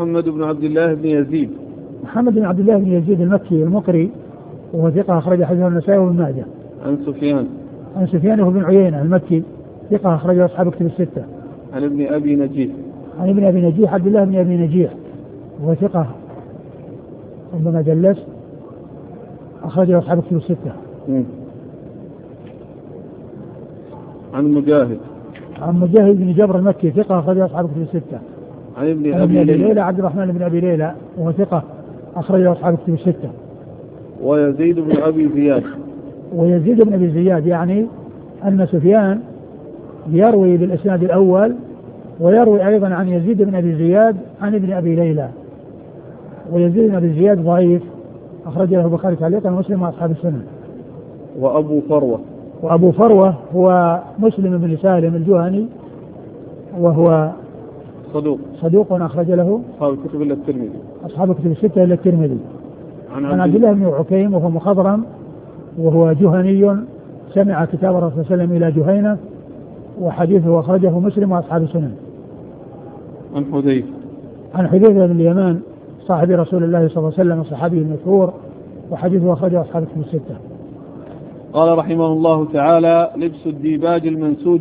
محمد بن عبد الله بن يزيد. محمد بن عبد الله بن يزيد المكي المقري، وهو ثقة أخرج حديثه النسائي وابن ماجه. عن سفيان. عن سفيان بن عيينة المكي ثقة أخرج أصحاب كتب الستة. عن ابن أبي نجيح. عن ابن أبي نجيح عبد الله بن أبي نجيح، وهو ثقة ربما جلس أخرج أصحاب كتب الستة. عن مجاهد. عن مجاهد بن جبر المكي ثقة أخرج أصحاب كتب الستة. عن ابن أبي ليلى عبد الرحمن بن أبي ليلى، وهو ثقة أخرج أصحاب كتب الستة. ويزيد بن أبي زياد. ويزيد بن أبي زياد، يعني أن سفيان يروي بالإسناد الأول ويروي أيضا عن يزيد بن أبي زياد عن ابن أبي ليلى. ويزيد بن أبي زياد ضعيف، أخرج له البخاري تعليقا ومسلم وأصحاب السنن. وأبو فروة. وأبو فروة هو مسلم بن سالم الجهني، وهو صدوق أخرج له أصحاب الكتب إلا الترمذي. أصحاب الكتب الستة إلا الترمذي. عن عبد الله بن عكيم وهو مخضرم، وهو جهني، سمع كتاب الرسول صلى الله عليه وسلم إلى جهينة، وحديثه أخرجه مسلم وأصحاب السنن. عن حذيفة بن اليمان صاحب رسول الله صلى الله عليه وسلم الصحابي المشهور، وحديثه أخرجه أصحاب الكتب الستة. قال رحمه الله تعالى: لبس الديباج المنسوج